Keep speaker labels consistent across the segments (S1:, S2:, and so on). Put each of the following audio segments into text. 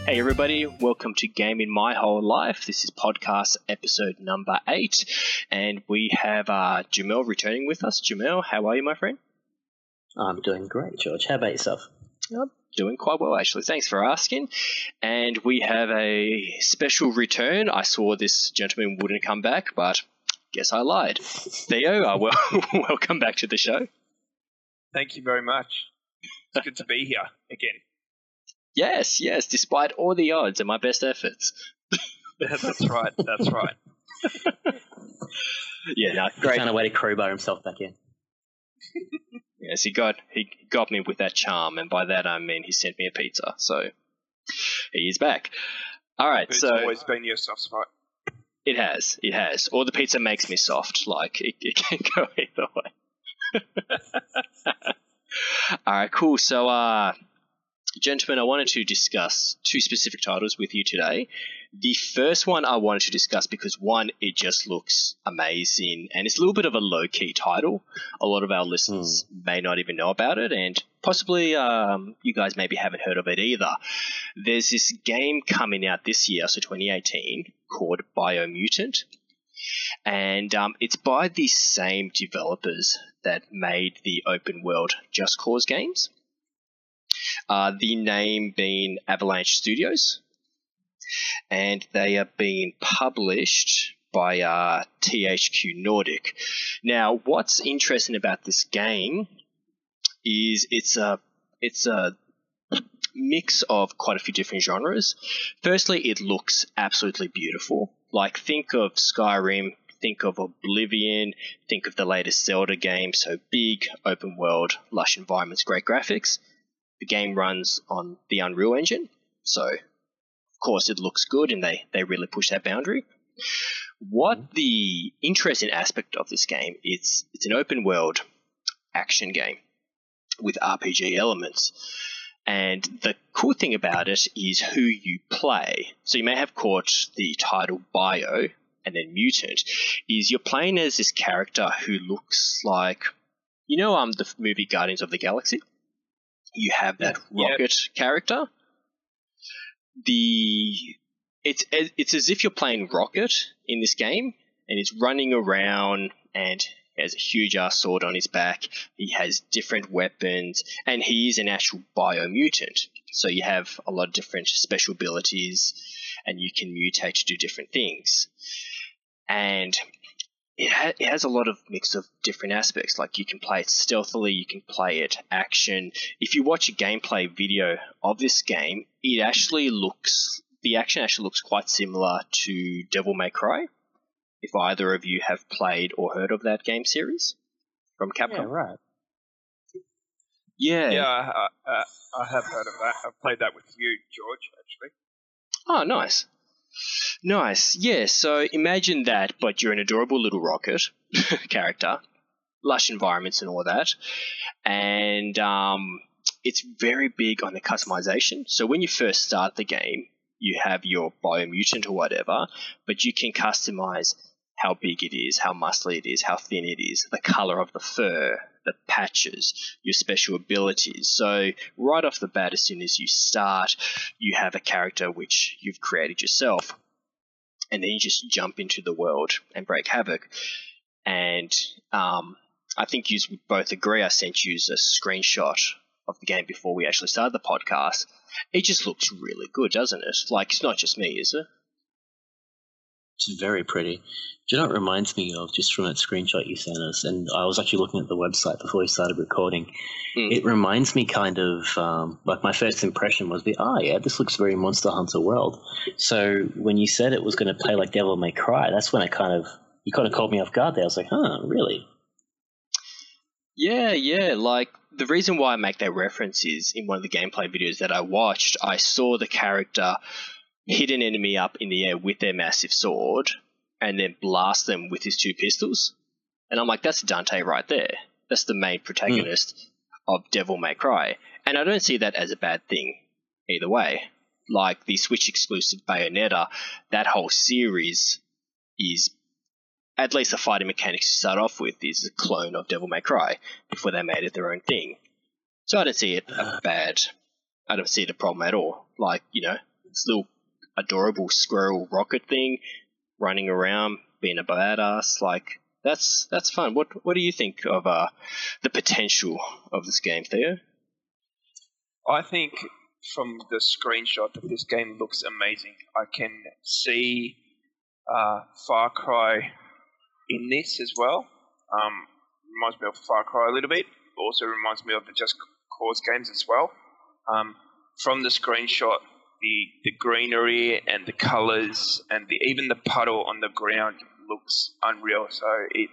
S1: Hey everybody, welcome to Game in My Whole Life. This is podcast episode number 8, and we have Jamel returning with us. Jamel, how are you, my friend?
S2: I'm doing great, George. How about yourself?
S1: I'm doing quite well, actually. Thanks for asking. And we have a special return. I swore this gentleman wouldn't come back, but guess I lied. Theo, welcome back to the show.
S3: Thank you very much. It's good to be here again.
S1: Yes, despite all the odds and my best efforts.
S3: That's right.
S1: Yeah, no, great.
S2: He found a way to crowbar himself back in.
S1: Yes, he got me with that charm, and by that I mean he sent me a pizza, so he is back. All right,
S3: It's
S1: so
S3: always been your soft spot.
S1: It has. Or the pizza makes me soft. Like it can go either way. All right, cool. So, gentlemen, I wanted to discuss 2 specific titles with you today. The first one I wanted to discuss because, one, it just looks amazing, and it's a little bit of a low-key title. A lot of our listeners may not even know about it, and possibly you guys maybe haven't heard of it either. There's this game coming out this year, so 2018, called Biomutant, and it's by the same developers that made the open-world Just Cause games. The name being Avalanche Studios, and they are being published by THQ Nordic. Now, what's interesting about this game is it's a mix of quite a few different genres. Firstly, it looks absolutely beautiful. Like, think of Skyrim, think of Oblivion, think of the latest Zelda game. So big, open world, lush environments, great graphics. The game runs on the Unreal Engine, so of course it looks good, and they really push that boundary. What the interesting aspect of this game, it's an open world action game with RPG elements, and the cool thing about it is who you play. So you may have caught the title Bio and then Mutant, is you're playing as this character who looks like, the movie Guardians of the Galaxy? You have that rocket character. It's as if you're playing Rocket in this game, and he's running around and he has a huge ass sword on his back. He has different weapons, and he is an actual biomutant. So you have a lot of different special abilities, and you can mutate to do different things. And it has a lot of mix of different aspects. Like, you can play it stealthily, you can play it action. If you watch a gameplay video of this game, the action actually looks quite similar to Devil May Cry. If either of you have played or heard of that game series from Capcom.
S2: Yeah, right.
S1: Yeah.
S3: Yeah, I have heard of that. I've played that with you, George, actually.
S1: Oh, nice. Nice, yeah, so imagine that, but you're an adorable little rocket character, lush environments and all that, and it's very big on the customization. So when you first start the game, you have your biomutant or whatever, but you can customize how big it is, how muscly it is, how thin it is, the color of the fur, the patches, your special abilities. So right off the bat, as soon as you start, you have a character which you've created yourself, and then you just jump into the world and break havoc. And I think you would both agree, I sent you a screenshot of the game before we actually started the podcast. It just looks really good, doesn't it? Like, it's not just me, is it?
S2: It's very pretty. Do you know what it reminds me of, just from that screenshot you sent us? And I was actually looking at the website before we started recording. It reminds me kind of, like, my first impression was, this looks very Monster Hunter World. So when you said it was going to play like Devil May Cry, that's when you kind of caught me off guard there. I was like, really?
S1: Yeah, like, the reason why I make that reference is in one of the gameplay videos that I watched, I saw the character hit an enemy up in the air with their massive sword and then blast them with his 2 pistols. And I'm like, that's Dante right there. That's the main protagonist of Devil May Cry. And I don't see that as a bad thing either way. Like, the Switch exclusive Bayonetta, that whole series is, at least the fighting mechanics to start off with, is a clone of Devil May Cry before they made it their own thing. So I don't see it a problem at all. Like, this little adorable squirrel rocket thing running around being a badass. Like that's fun. What do you think of the potential of this game, Theo?
S3: I think from the screenshot that this game looks amazing. I can see Far Cry in this as well. Reminds me of Far Cry a little bit. Also reminds me of the Just Cause games as well. From the screenshot, the greenery and the colours and even the puddle on the ground looks unreal. So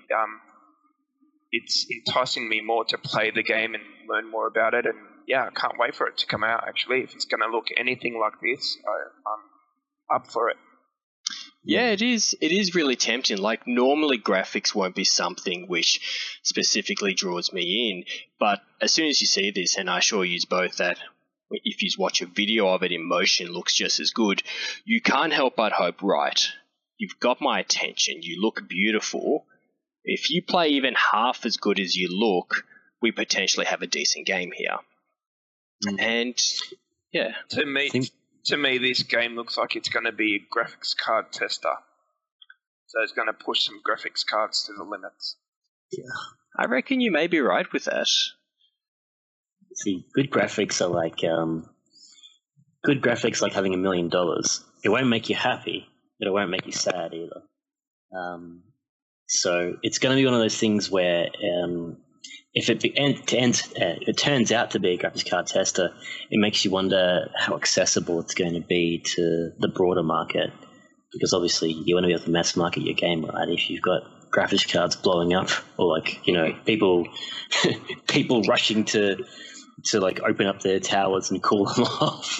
S3: it's enticing me more to play the game and learn more about it. And yeah, I can't wait for it to come out. Actually, if it's going to look anything like this, I'm up for it.
S1: Yeah, it is. It is really tempting. Like normally graphics won't be something which specifically draws me in, but as soon as you see this, and I assure you both that if you watch a video of it in motion, it looks just as good, you can't help but hope, right, you've got my attention, you look beautiful. If you play even half as good as you look, we potentially have a decent game here. And yeah.
S3: To me, this game looks like it's going to be a graphics card tester. So it's going to push some graphics cards to the limits.
S2: Yeah.
S1: I reckon you may be right with that.
S2: See, good graphics are like having $1 million. It won't make you happy, but it won't make you sad either. So it's going to be one of those things where if it turns out to be a graphics card tester, it makes you wonder how accessible it's going to be to the broader market. Because obviously you want to be able to mass market your game, right? If you've got graphics cards blowing up, or people rushing to like open up their towers and cool them off,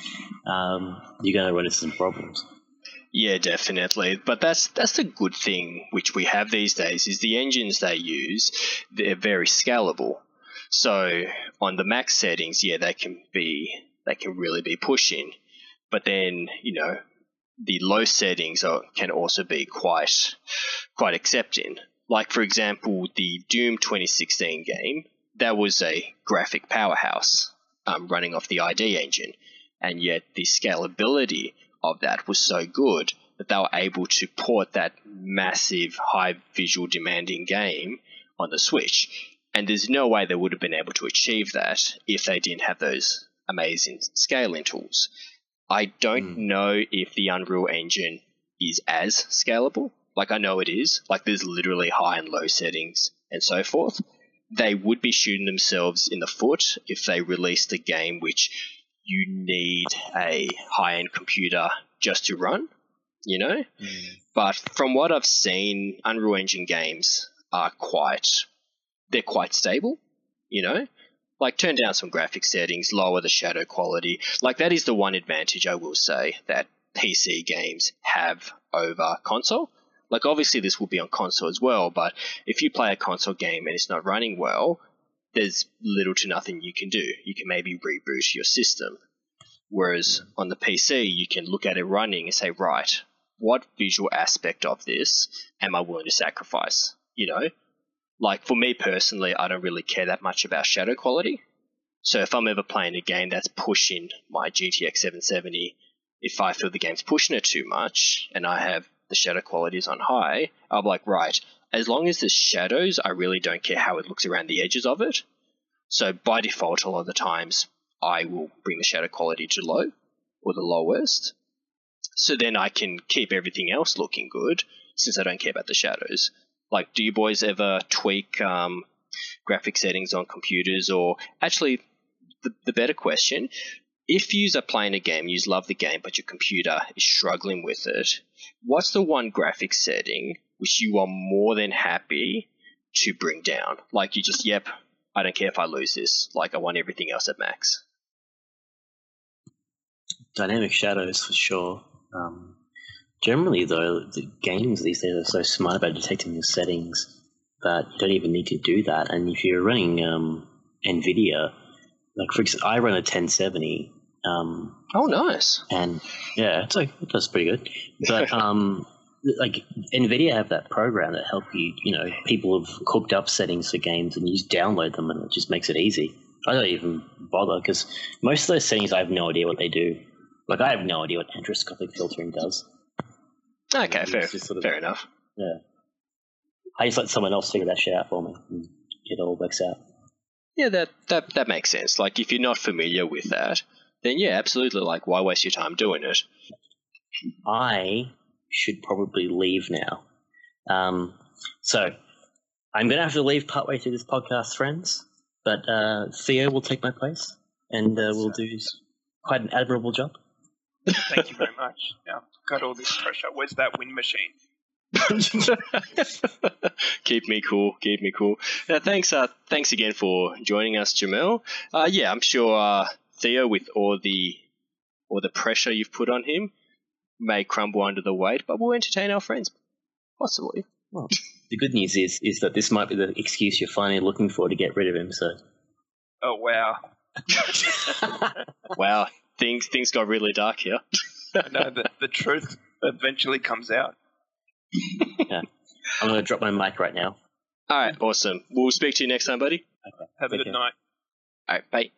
S2: you're going to run into some problems.
S1: Yeah, definitely. But that's the good thing which we have these days is the engines they use, they're very scalable. So on the max settings, yeah, they can really be pushing. But then, the low settings can also be quite accepting. Like for example, the Doom 2016 game, that was a graphic powerhouse running off the ID engine, and yet the scalability of that was so good that they were able to port that massive, high visual demanding game on the Switch. And there's no way they would have been able to achieve that if they didn't have those amazing scaling tools. I don't know if the Unreal Engine is as scalable. Like I know it is. Like there's literally high and low settings and so forth. They would be shooting themselves in the foot if they released a game which you need a high-end computer just to run, But from what I've seen, Unreal Engine games are quite stable, Like turn down some graphic settings, lower the shadow quality. Like that is the one advantage I will say that PC games have over console. Like obviously this will be on console as well, but if you play a console game and it's not running well, there's little to nothing you can do. You can maybe reboot your system. Whereas on the PC, you can look at it running and say, right, what visual aspect of this am I willing to sacrifice? Like for me personally, I don't really care that much about shadow quality. So if I'm ever playing a game that's pushing my GTX 770, if I feel the game's pushing it too much and I have the shadow quality is on high, I'll be like, right, as long as there's shadows, I really don't care how it looks around the edges of it. So by default, a lot of the times, I will bring the shadow quality to low or the lowest. So then I can keep everything else looking good since I don't care about the shadows. Like, do you boys ever tweak graphic settings on computers? Or actually, the better question, if you are playing a game, you love the game, but your computer is struggling with it, what's the one graphic setting which you are more than happy to bring down? Like you just, I don't care if I lose this. Like I want everything else at max.
S2: Dynamic shadows for sure. Generally, though, the games these days are so smart about detecting the settings that you don't even need to do that. And if you're running NVIDIA, like for example, I run a 1070.
S1: Oh, nice.
S2: And yeah, that's pretty good. But like NVIDIA have that program that help you. People have cooked up settings for games, and you just download them, and it just makes it easy. I don't even bother because most of those settings I have no idea what they do. Like, I have no idea what androscopic filtering does.
S1: Okay, fair enough.
S2: Yeah. I just let someone else figure that shit out for me, and it all works out.
S1: Yeah, that makes sense. Like, if you're not familiar with that, then yeah, absolutely. Like, why waste your time doing it?
S2: I should probably leave now. So I'm going to have to leave partway through this podcast, friends. But Theo will take my place, and we'll do quite an admirable job.
S3: Thank you very much. Now, got all this pressure. Where's that wind machine?
S1: Keep me cool. Now, thanks again for joining us, Jamel. Yeah, I'm sure Theo, with all the pressure you've put on him, may crumble under the weight, but we'll entertain our friends, possibly.
S2: Well, the good news is that this might be the excuse you're finally looking for to get rid of him. So.
S3: Oh wow!
S1: Wow, things got really dark here.
S3: I know the truth eventually comes out.
S2: Yeah. I'm going to drop my mic right now.
S1: All right, awesome. We'll speak to you next time, buddy.
S3: Okay. Have a good night.
S1: All right, bye.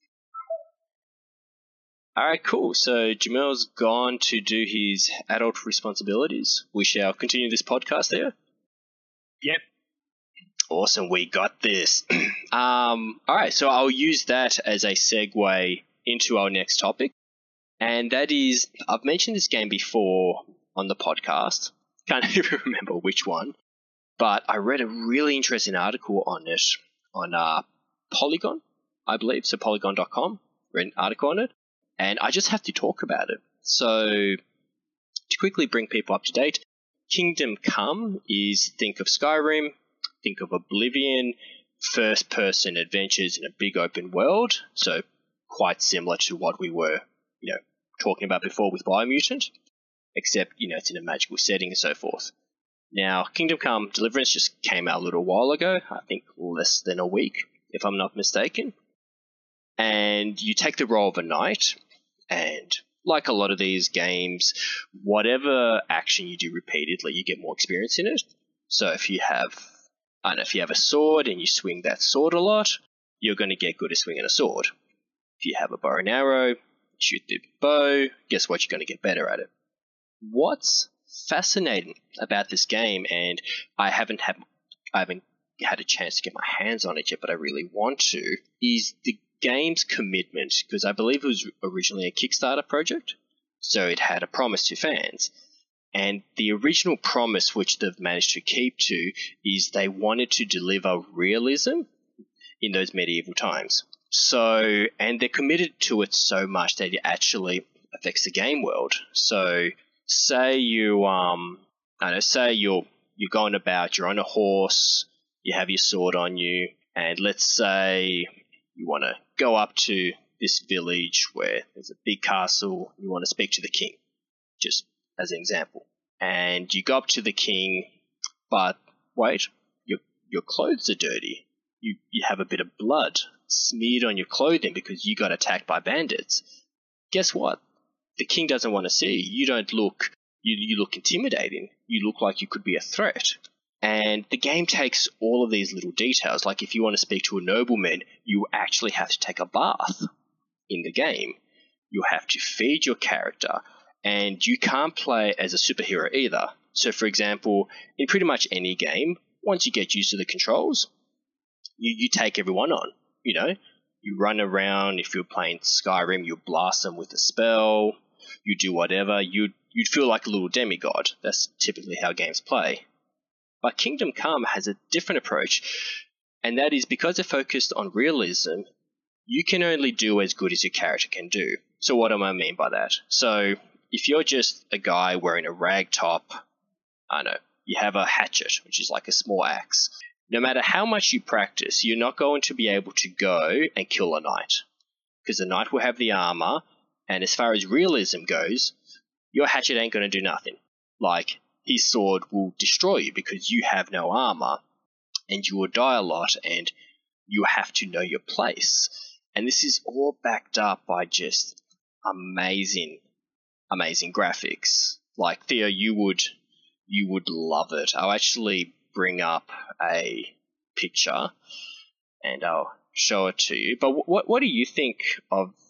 S1: All right, cool. So Jamel's gone to do his adult responsibilities. We shall continue this podcast there.
S3: Yep.
S1: Awesome, we got this. All right, so I'll use that as a segue into our next topic, and that is, I've mentioned this game before on the podcast. Can't even remember which one, but I read a really interesting article on it on Polygon, I believe, so polygon.com, read an article on it, and I just have to talk about it. So to quickly bring people up to date, Kingdom Come is, think of Skyrim, think of Oblivion, first-person adventures in a big open world, so quite similar to what we were, talking about before with Biomutant, except, it's in a magical setting and so forth. Now, Kingdom Come Deliverance just came out a little while ago, I think less than a week, if I'm not mistaken. And you take the role of a knight, and like a lot of these games, whatever action you do repeatedly, you get more experience in it. So if you have a sword and you swing that sword a lot, you're going to get good at swinging a sword. If you have a bow and arrow, shoot the bow, guess what? You're going to get better at it. What's fascinating about this game, and I haven't had a chance to get my hands on it yet, but I really want to, is the game's commitment, because I believe it was originally a Kickstarter project, so it had a promise to fans. And the original promise, which they've managed to keep to, is they wanted to deliver realism in those medieval times. So, and they're committed to it so much that it actually affects the game world. So, say you're going about, you're on a horse, you have your sword on you, and let's say you want to go up to this village where there's a big castle, you want to speak to the king, just as an example. And you go up to the king, but wait, your clothes are dirty. You have a bit of blood smeared on your clothing because you got attacked by bandits. Guess what? The king doesn't want to see you. You don't look, you look intimidating. You look like you could be a threat. And the game takes all of these little details. Like if you want to speak to a nobleman, you actually have to take a bath in the game. You have to feed your character. And you can't play as a superhero either. So for example, in pretty much any game, once you get used to the controls, you take everyone on. You run around. If you're playing Skyrim, you blast them with a spell. You do whatever. You'd feel like a little demigod. That's typically how games play. But Kingdom Come has a different approach, and that is because they're focused on realism, you can only do as good as your character can do. So what do I mean by that? So if you're just a guy wearing a rag top, you have a hatchet, which is like a small axe. No matter how much you practice, you're not going to be able to go and kill a knight, because the knight will have the armor, and as far as realism goes, your hatchet ain't going to do nothing. Like, his sword will destroy you because you have no armor, and you will die a lot, and you have to know your place. And this is all backed up by just amazing graphics. Like, Theo, you would love it. I'll actually bring up a picture and I'll show it to you. But what do you think of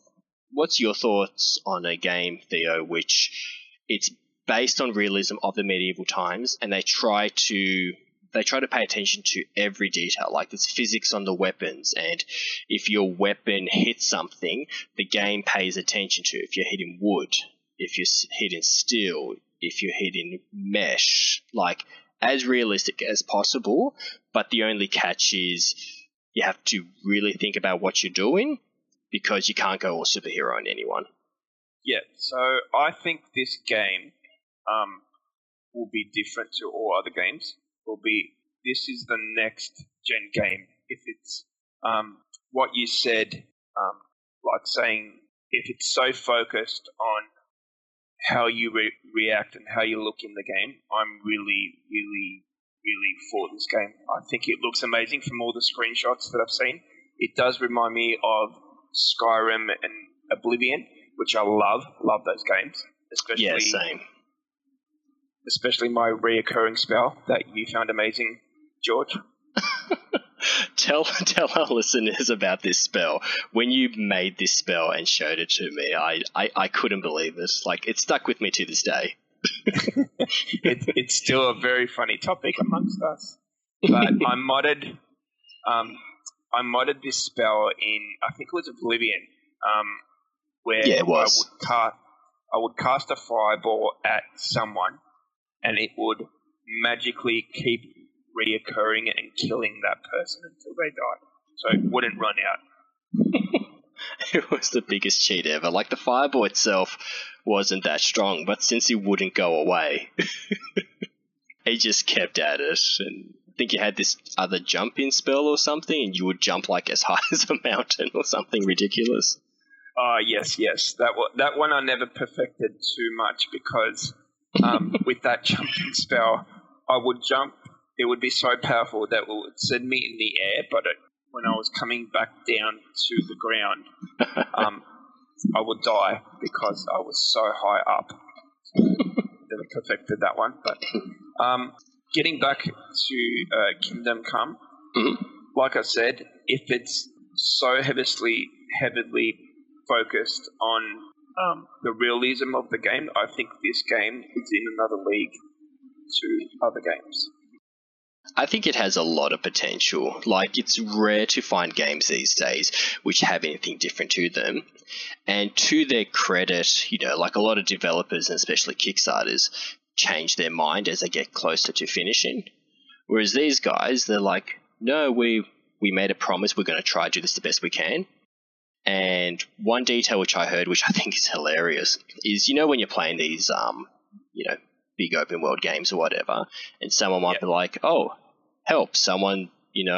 S1: what's your thoughts on a game, Theo, which it's based on realism of the medieval times, and they try to pay attention to every detail, like there's physics on the weapons, and if your weapon hits something, the game pays attention to if you're hitting wood, if you're hitting steel, if you're hitting mesh, like as realistic as possible, but the only catch is you have to really think about what you're doing because you can't go all superhero on anyone.
S3: Yeah, so I think this game will be different to all other games. This is the next gen game. If it's what you said, like saying if it's so focused on how you react and how you look in the game, I'm really, really, really for this game. I think it looks amazing from all the screenshots that I've seen. It does remind me of Skyrim and Oblivion, which I love those games, especially.
S1: Yeah, same.
S3: Especially my reoccurring spell that you found amazing, George.
S1: Tell our listeners about this spell. When you made this spell and showed it to me, I couldn't believe it. Like, it stuck with me to this day.
S3: It's still a very funny topic amongst us. But I modded this spell in, I think it was Oblivion, where
S1: yeah, it was.
S3: I would cast a fireball at someone, and it would magically keep reoccurring and killing that person until they died. So it wouldn't run out.
S1: It was the biggest cheat ever. Like, the fireball itself wasn't that strong, but since it wouldn't go away, he just kept at it. And I think you had this other jump-in spell or something, and you would jump like as high as a mountain or something ridiculous.
S3: Yes. That one I never perfected too much because with that jumping spell, I would jump. It would be so powerful that it would send me in the air, but when I was coming back down to the ground, I would die because I was so high up. Never perfected that one. But getting back to Kingdom Come, like I said, if it's so heavily focused on the realism of the game, I think this game is in another league to other games.
S1: I think it has a lot of potential. Like, it's rare to find games these days which have anything different to them. And to their credit, you know, like a lot of developers and especially Kickstarters change their mind as they get closer to finishing. Whereas these guys, they're like, no, we made a promise, we're going to try to do this the best we can. And one detail which I heard, which I think is hilarious, is, you know, when you're playing these, big open world games or whatever, and someone might be like, oh, help, someone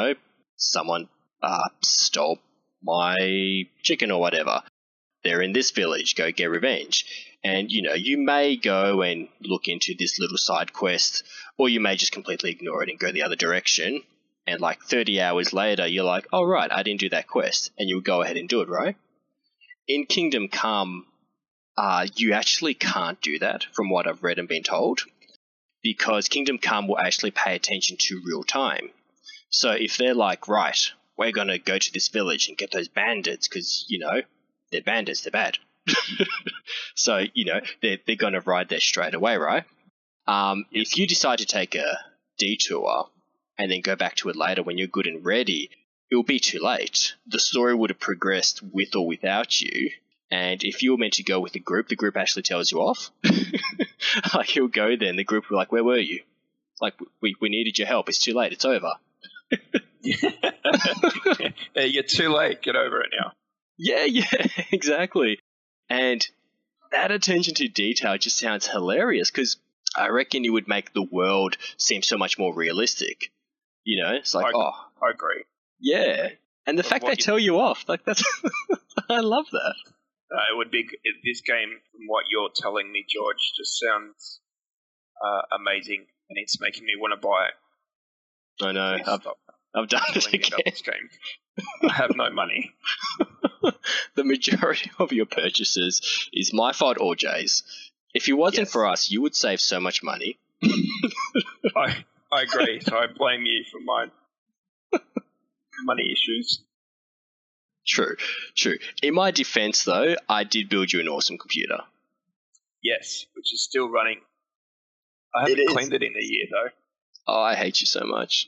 S1: stole my chicken or whatever. They're in this village, go get revenge. And, you know, you may go and look into this little side quest, or you may just completely ignore it and go the other direction. And like 30 hours later, you're like, oh, right, I didn't do that quest. And you'll go ahead and do it, right? In Kingdom Come, you actually can't do that from what I've read and been told, because Kingdom Come will actually pay attention to real time. So if they're like, right, we're going to go to this village and get those bandits because, you know, they're bandits, they're bad. So, you know, they're going to ride there straight away, right? If you decide to take a detour and then go back to it later when you're good and ready, it'll be too late. The story would have progressed with or without you. And if you were meant to go with the group actually tells you off. Like, you'll go there and the group will be like, where were you? Like, we needed your help. It's too late. It's over.
S3: Yeah, you're too late. Get over it now.
S1: Yeah, exactly. And that attention to detail just sounds hilarious because I reckon it would make the world seem so much more realistic. You know, it's like,
S3: I agree.
S1: Yeah. And the fact they tell you off, like, that's, I love that.
S3: It would be this game. From what you're telling me, George, just sounds amazing, and it's making me want to buy it.
S1: I know. I've done it again.
S3: This game. I have no money.
S1: The majority of your purchases is my fault or Jay's. If it wasn't for us, you would save so much money.
S3: I agree. So I blame you for my money issues.
S1: True. In my defense, though, I did build you an awesome computer.
S3: Yes, which is still running. I haven't cleaned it in a year, though.
S1: Oh, I hate you so much.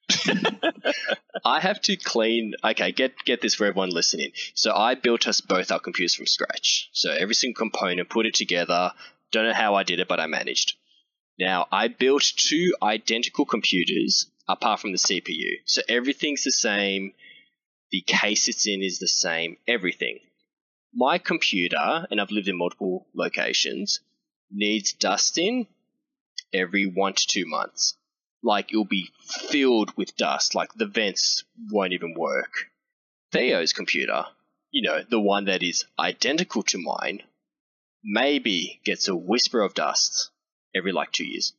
S1: I have to clean. Okay, get this for everyone listening. So I built us both our computers from scratch. So every single component, put it together. Don't know how I did it, but I managed. Now, I built 2 identical computers apart from the CPU. So everything's the same. The case it's in is the same. Everything. My computer, and I've lived in multiple locations, needs dusting every 1 to 2 months. Like, it'll be filled with dust. Like, the vents won't even work. Theo's computer, the one that is identical to mine, maybe gets a whisper of dust every 2 years.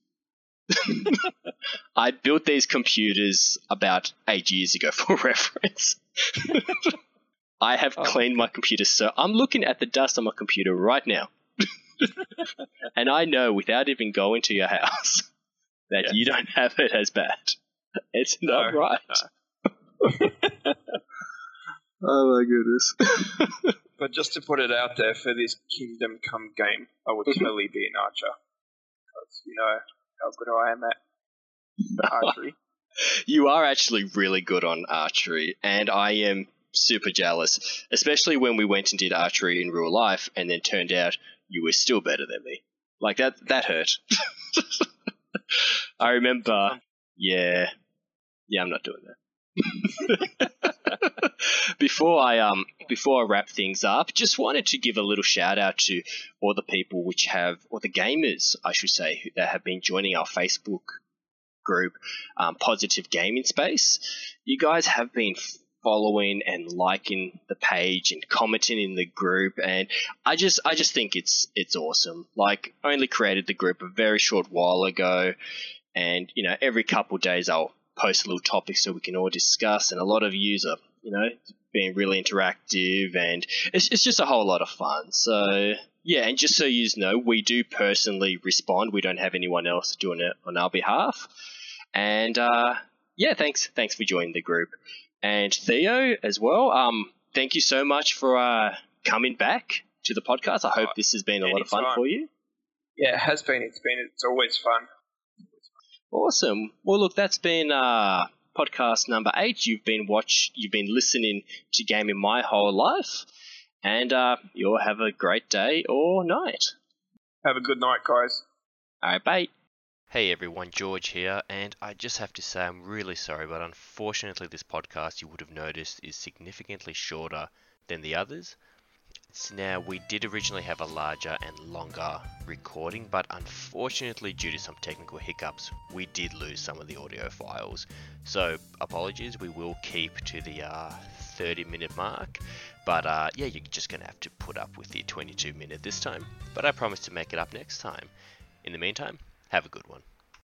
S1: I built these computers about 8 years ago for reference. I have cleaned my computer, so I'm looking at the dust on my computer right now. And I know without even going to your house that you don't have it as bad. It's not right. No. Oh my goodness.
S3: But just to put it out there, for this Kingdom Come game, I would totally be an archer. Because you know how good I am at archery.
S1: You are actually really good on archery, and I am super jealous, especially when we went and did archery in real life and then turned out you were still better than me. Like, that hurt. I remember, yeah, I'm not doing that. Before I wrap things up, just wanted to give a little shout out to all the people or the gamers, I should say, that have been joining our Facebook group, Positive Gaming Space. You guys have been following and liking the page and commenting in the group, and I just think it's awesome. Like, I only created the group a very short while ago, and every couple of days I'll post a little topic so we can all discuss, and a lot of yous are being really interactive, and it's just a whole lot of fun. So yeah, and just so you know, we do personally respond. We don't have anyone else doing it on our behalf. And thanks for joining the group. And Theo as well, thank you so much for coming back to the podcast. I hope this has been a lot of fun for you.
S3: Yeah, it has been. It's always fun.
S1: Awesome. Well, look, that's been podcast number 8. You've been listening to Gaming My Whole Life, and you'll have a great day or night.
S3: Have a good night, guys.
S1: All right, bye.
S4: Hey everyone, George here, and I just have to say I'm really sorry, but unfortunately this podcast, you would have noticed, is significantly shorter than the others. Now, we did originally have a larger and longer recording, but unfortunately due to some technical hiccups, we did lose some of the audio files. So apologies, we will keep to the 30-minute mark, but you're just going to have to put up with the 22-minute this time, but I promise to make it up next time. In the meantime, have a good one.